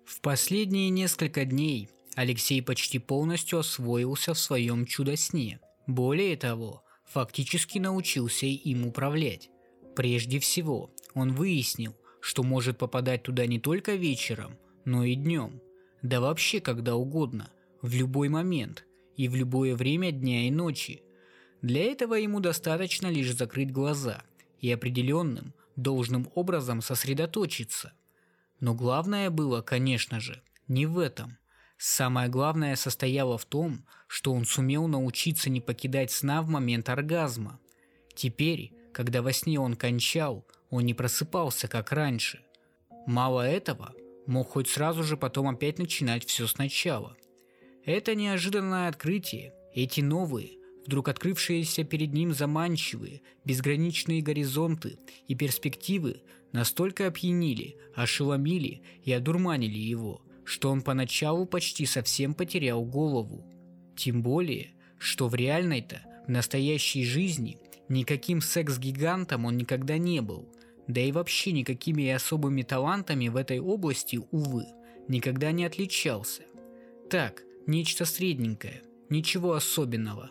В последние несколько дней Алексей почти полностью освоился в своем чудо-сне. Более того, фактически научился им управлять. Прежде всего, он выяснил, что может попадать туда не только вечером, но и днем. Да вообще когда угодно, в любой момент и в любое время дня и ночи. Для этого ему достаточно лишь закрыть глаза и определенным, должным образом сосредоточиться. Но главное было, конечно же, не в этом. Самое главное состояло в том, что он сумел научиться не покидать сна в момент оргазма. Теперь, когда во сне он кончал, он не просыпался, как раньше. Мало этого, мог хоть сразу же потом опять начинать все сначала. Это неожиданное открытие, эти новые, вдруг открывшиеся перед ним заманчивые, безграничные горизонты и перспективы настолько опьянили, ошеломили и одурманили его, что он поначалу почти совсем потерял голову. Тем более, что в реальной-то, в настоящей жизни, никаким секс-гигантом он никогда не был, да и вообще никакими особыми талантами в этой области, увы, никогда не отличался. Так, нечто средненькое, ничего особенного.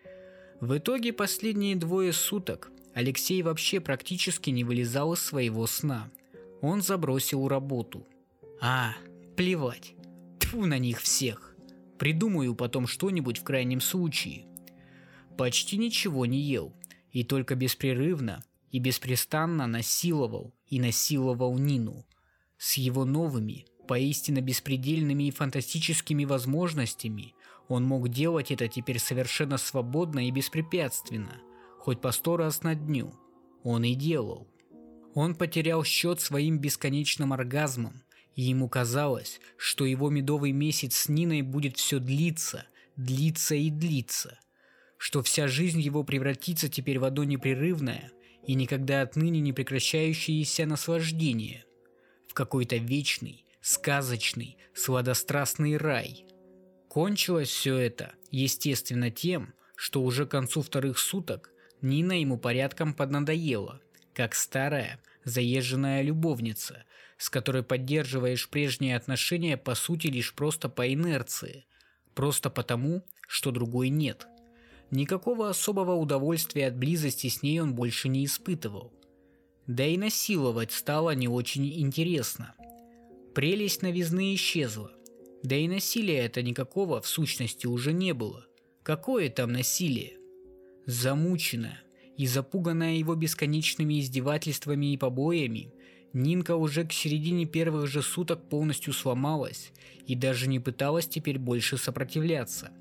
В итоге последние 2 суток Алексей вообще практически не вылезал из своего сна. Он забросил работу. Плевать. Тьфу на них всех. Придумаю потом что-нибудь в крайнем случае. Почти ничего не ел, и только беспрерывно и беспрестанно насиловал Нину. С его новыми, поистине беспредельными и фантастическими возможностями он мог делать это теперь совершенно свободно и беспрепятственно, хоть по 100 раз на дню. Он и делал. Он потерял счет своим бесконечным оргазмам, и ему казалось, что его медовый месяц с Ниной будет все длиться, длиться и длиться, что вся жизнь его превратится теперь в одно непрерывное и никогда отныне не прекращающееся наслаждение, в какой-то вечный, сказочный, сладострастный рай. Кончилось все это, естественно, тем, что уже к концу 2 суток Нина ему порядком поднадоела, как старая, заезженная любовница, с которой поддерживаешь прежние отношения по сути лишь просто по инерции, просто потому, что другой нет. Никакого особого удовольствия от близости с ней он больше не испытывал. Да и насиловать стало не очень интересно. Прелесть новизны исчезла. Да и насилия это никакого в сущности уже не было. Какое там насилие? Замученная и запуганная его бесконечными издевательствами и побоями, Нинка уже к середине первых же суток полностью сломалась и даже не пыталась теперь больше сопротивляться.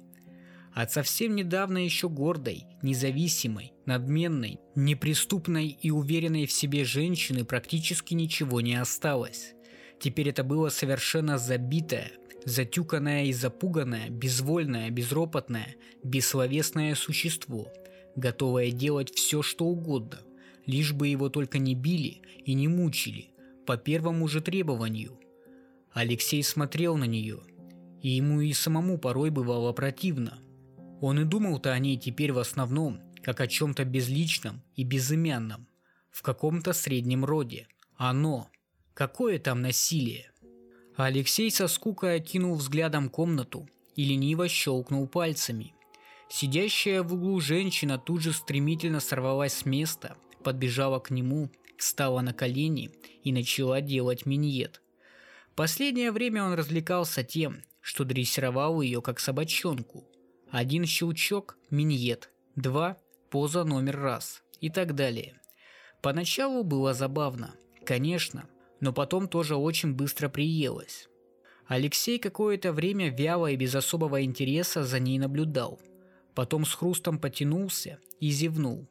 От совсем недавно еще гордой, независимой, надменной, неприступной и уверенной в себе женщины практически ничего не осталось. Теперь это было совершенно забитое, затюканное и запуганное, безвольное, безропотное, бессловесное существо, готовое делать все, что угодно, лишь бы его только не били и не мучили, по первому же требованию. Алексей смотрел на нее, и ему и самому порой бывало противно. Он и думал-то о ней теперь в основном, как о чем-то безличном и безымянном, в каком-то среднем роде. Оно. Какое там насилие? Алексей со скукой окинул взглядом комнату и лениво щелкнул пальцами. Сидящая в углу женщина тут же стремительно сорвалась с места, подбежала к нему, встала на колени и начала делать миньет. Последнее время он развлекался тем, что дрессировал ее как собачонку. 1 щелчок – миньет, 2 – поза номер 1 и так далее. Поначалу было забавно, конечно, но потом тоже очень быстро приелось. Алексей какое-то время вяло и без особого интереса за ней наблюдал. Потом с хрустом потянулся и зевнул.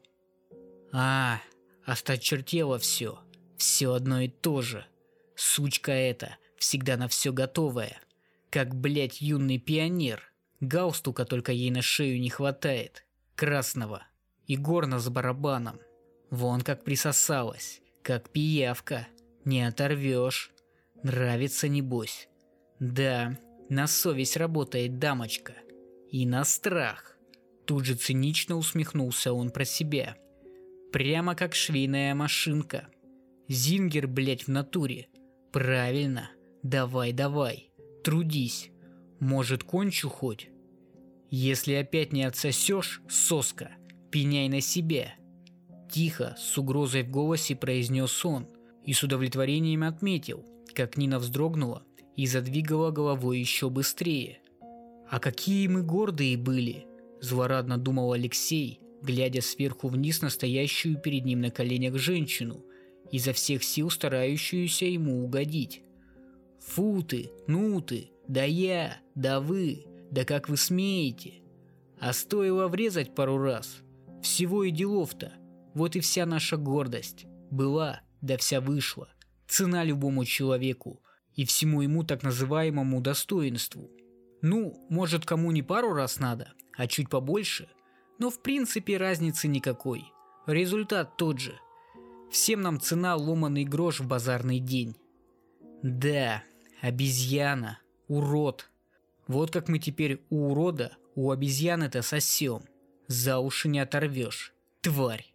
Осточертело все. Все одно и то же. Сучка эта, всегда на все готовая. Как, блядь, юный пионер. Галстука только ей на шею не хватает. Красного. И горна с барабаном. Вон как присосалась. Как пиявка. Не оторвешь. Нравится, небось. Да, на совесть работает дамочка. И на страх. Тут же цинично усмехнулся он про себя. Прямо как швейная машинка. Зингер, блять, в натуре. Правильно. Давай, давай, трудись. Может, кончу хоть? Если опять не отсосешь, соска, пеняй на себя. Тихо, с угрозой в голосе произнес он и с удовлетворением отметил, как Нина вздрогнула и задвигала головой еще быстрее. «А какие мы гордые были!» – злорадно думал Алексей, глядя сверху вниз на стоящую перед ним на коленях женщину, изо всех сил старающуюся ему угодить. «Фу ты, ну ты, да я, да вы, да как вы смеете! А стоило врезать пару раз, всего и делов-то, вот и вся наша гордость. Была, да вся вышла. Цена любому человеку и всему ему так называемому достоинству. Ну, может, кому не пару раз надо, а чуть побольше, но в принципе разницы никакой. Результат тот же. Всем нам цена ломаный грош в базарный день. Да, обезьяна, урод. Вот как мы теперь у урода, у обезьяны-то сосем. За уши не оторвешь. Тварь.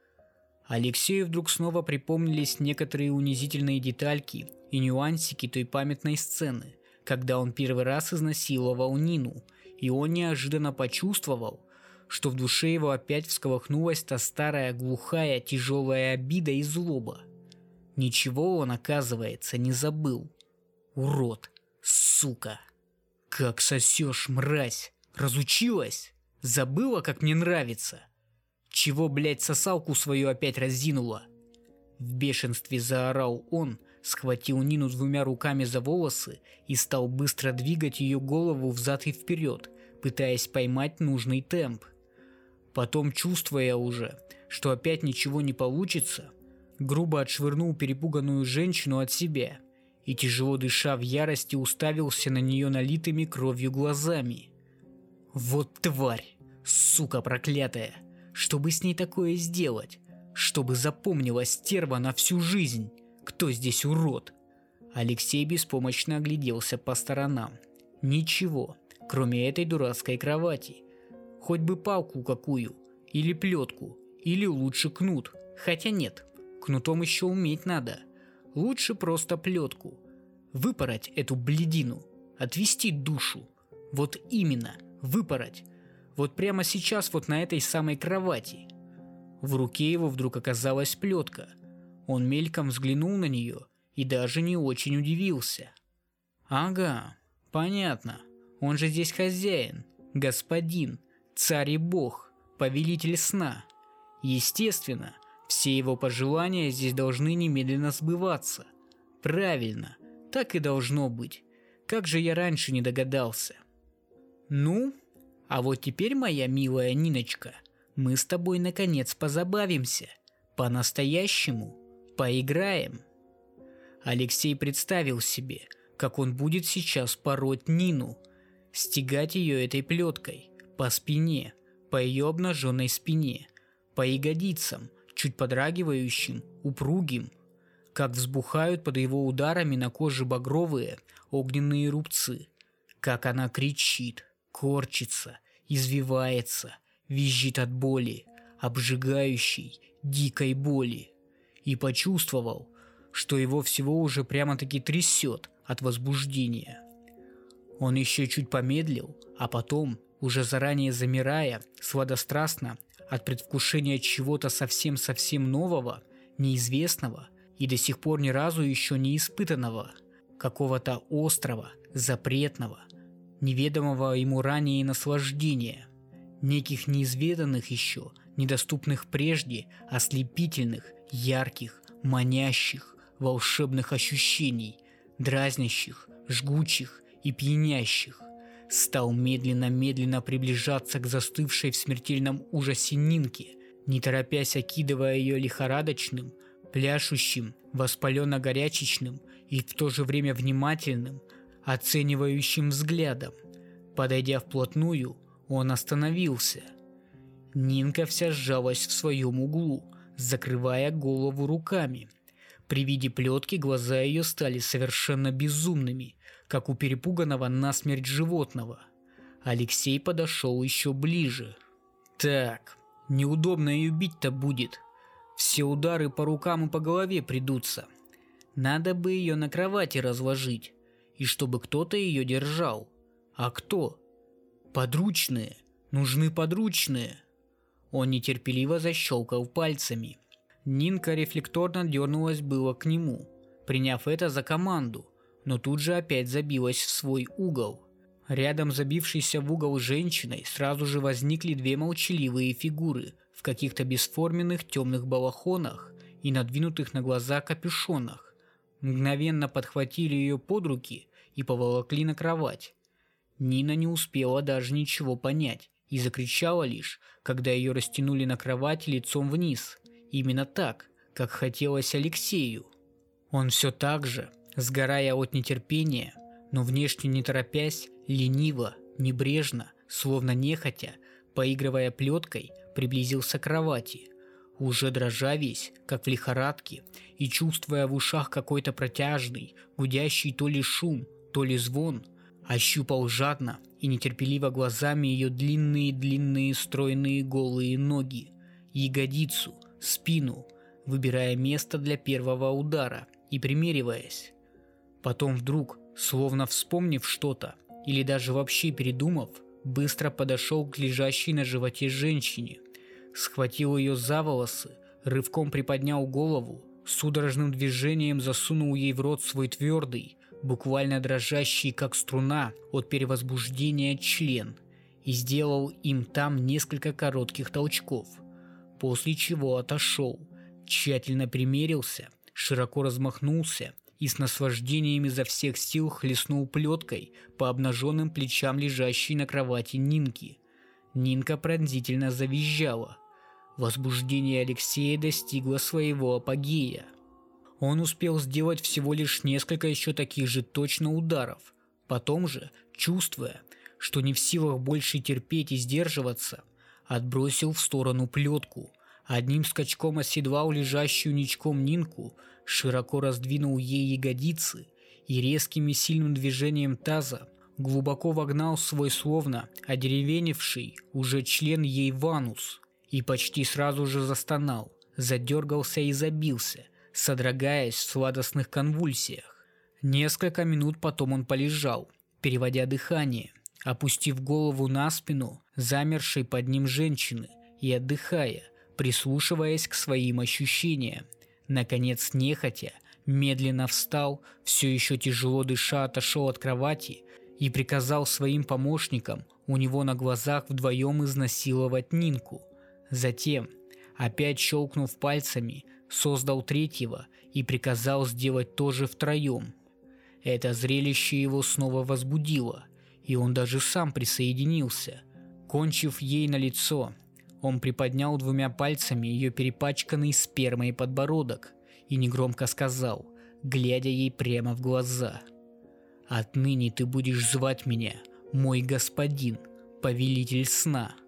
Алексею вдруг снова припомнились некоторые унизительные детальки и нюансики той памятной сцены, когда он первый раз изнасиловал Нину, и он неожиданно почувствовал, что в душе его опять всколыхнулась та старая глухая тяжелая обида и злоба. Ничего он, оказывается, не забыл. Урод, сука. Как сосешь, мразь, разучилась? Забыла, как мне нравится? Чего, блядь, сосалку свою опять разинула? В бешенстве заорал он, схватил Нину двумя руками за волосы и стал быстро двигать ее голову взад и вперед, пытаясь поймать нужный темп. Потом, чувствуя уже, что опять ничего не получится, грубо отшвырнул перепуганную женщину от себя и, тяжело дыша в ярости, уставился на нее налитыми кровью глазами. Вот тварь, сука проклятая! Чтобы с ней такое сделать, чтобы запомнила стерва на всю жизнь, кто здесь урод? Алексей беспомощно огляделся по сторонам. Ничего, кроме этой дурацкой кровати. Хоть бы палку какую, или плетку, или лучше кнут. Хотя нет, кнутом еще уметь надо. Лучше просто плетку. Выпороть эту блядину, отвести душу. Вот именно, выпороть. Вот прямо сейчас вот на этой самой кровати. В руке его вдруг оказалась плетка. Он мельком взглянул на нее и даже не очень удивился. Ага, понятно. Он же здесь хозяин, господин, царь и бог, повелитель сна. Естественно, все его пожелания здесь должны немедленно сбываться. Правильно, так и должно быть. Как же я раньше не догадался? Ну... А вот теперь, моя милая Ниночка, мы с тобой наконец позабавимся. По-настоящему. Поиграем. Алексей представил себе, как он будет сейчас пороть Нину, стегать ее этой плеткой по спине, по ее обнаженной спине, по ягодицам, чуть подрагивающим, упругим, как взбухают под его ударами на коже багровые огненные рубцы, как она кричит, корчится, извивается, визжит от боли, обжигающей, дикой боли. И почувствовал, что его всего уже прямо-таки трясет от возбуждения. Он еще чуть помедлил, а потом, уже заранее замирая, сладострастно, от предвкушения чего-то совсем-совсем нового, неизвестного и до сих пор ни разу еще не испытанного, какого-то острого, запретного, неведомого ему ранее наслаждения, неких неизведанных еще, недоступных прежде, ослепительных, ярких, манящих, волшебных ощущений, дразнящих, жгучих и пьянящих, стал медленно-медленно приближаться к застывшей в смертельном ужасе Нинке, не торопясь окидывая ее лихорадочным, пляшущим, воспаленно-горячечным и в то же время внимательным, оценивающим взглядом. Подойдя вплотную, он остановился. Нинка вся сжалась в своем углу, закрывая голову руками. При виде плетки глаза ее стали совершенно безумными, как у перепуганного насмерть животного. Алексей подошел еще ближе. Так, неудобно ее бить-то будет. Все удары по рукам и по голове придутся. Надо бы ее на кровати разложить, и чтобы кто-то ее держал. А кто? Подручные! Нужны подручные! Он нетерпеливо защелкал пальцами. Нинка рефлекторно дернулась было к нему, приняв это за команду, но тут же опять забилась в свой угол. Рядом забившейся в угол женщиной сразу же возникли две молчаливые фигуры в каких-то бесформенных темных балахонах и надвинутых на глаза капюшонах. Мгновенно подхватили ее под руки и поволокли на кровать. Нина не успела даже ничего понять и закричала лишь, когда ее растянули на кровати лицом вниз, именно так, как хотелось Алексею. Он все так же, сгорая от нетерпения, но внешне не торопясь, лениво, небрежно, словно нехотя, поигрывая плеткой, приблизился к кровати, уже дрожа весь, как в лихорадке, и чувствуя в ушах какой-то протяжный, гудящий то ли шум, то ли звон, ощупал жадно и нетерпеливо глазами ее длинные стройные голые ноги, ягодицу, спину, выбирая место для первого удара и примериваясь. Потом вдруг, словно вспомнив что-то, или даже вообще передумав, быстро подошел к лежащей на животе женщине, схватил ее за волосы, рывком приподнял голову, судорожным движением засунул ей в рот свой твердый, буквально дрожащий как струна от перевозбуждения член и сделал им там несколько коротких толчков, после чего отошел, тщательно примерился, широко размахнулся и с наслаждением изо всех сил хлестнул плеткой по обнаженным плечам лежащей на кровати Нинки. Нинка пронзительно завизжала. Возбуждение Алексея достигло своего апогея. Он успел сделать всего лишь несколько еще таких же точно ударов. Потом же, чувствуя, что не в силах больше терпеть и сдерживаться, отбросил в сторону плетку, одним скачком оседлал лежащую ничком Нинку, широко раздвинул ей ягодицы и резким и сильным движением таза глубоко вогнал свой словно одеревеневший уже член ей в анус и почти сразу же застонал, задергался и забился, содрогаясь в сладостных конвульсиях. Несколько минут потом он полежал, переводя дыхание, опустив голову на спину замершей под ним женщины и отдыхая, прислушиваясь к своим ощущениям. Наконец, нехотя, медленно встал, все еще тяжело дыша отошел от кровати и приказал своим помощникам у него на глазах вдвоем изнасиловать Нинку. Затем, опять щелкнув пальцами, создал третьего и приказал сделать то же втроем. Это зрелище его снова возбудило, и он даже сам присоединился. Кончив ей на лицо, он приподнял двумя пальцами ее перепачканный спермой подбородок и негромко сказал, глядя ей прямо в глаза: «Отныне ты будешь звать меня мой господин, повелитель сна».